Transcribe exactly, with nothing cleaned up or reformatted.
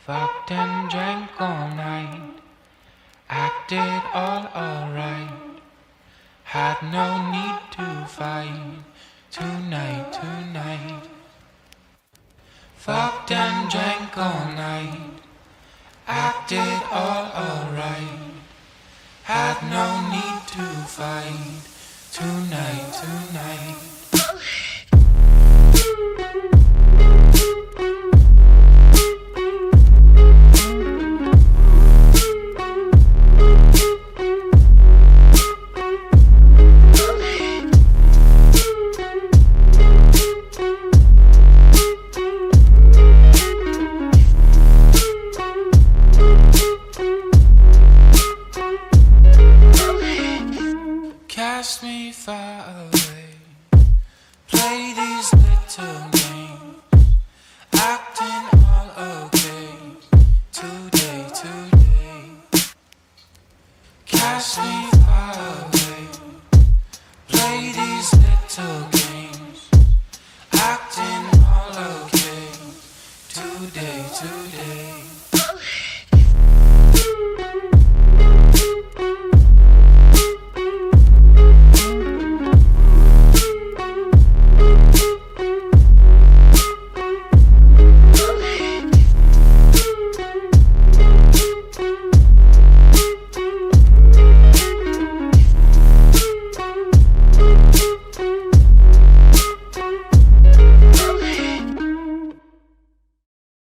Fucked and drank all night, acted all alright. Had no need to fight tonight, tonight. Fucked and drank all night, acted all alright. Had no need to fight tonight, tonight. Cast me far away, play these little games, acting all okay, today, today. Cast me